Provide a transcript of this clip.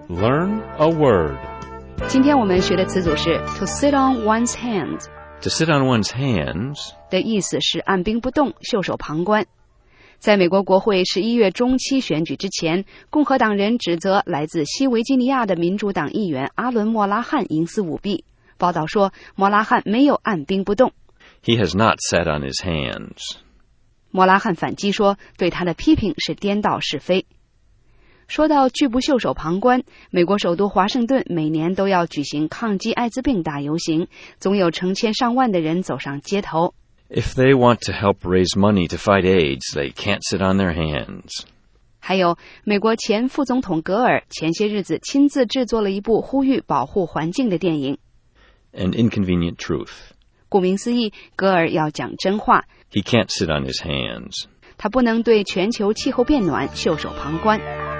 Learn a word. 今天我们学的词组是 to sit on one's hands. To sit on one's hands 的意思是按兵不动，袖手旁观。在美国国会11月中期选举之前，共和党人指责来自西维吉尼亚的民主党议员阿伦·莫拉汉营私舞弊。报道说，莫拉汉没有按兵不动。 He has not sat on his hands. 莫拉汉反击说，对他的批评是颠倒是非。说到拒不袖手旁观，美国首都华盛顿每年都要举行抗击艾滋病大游行，总有成千上万的人走上街头。 If they want to help raise money to fight AIDS, they can't sit on their hands. 还有，美国前副总统格尔前些日子亲自制作了一部呼吁保护环境的电影。 An inconvenient truth. 顾名思义，格尔要讲真话。 He can't sit on his hands. 他不能对全球气候变暖袖手旁观。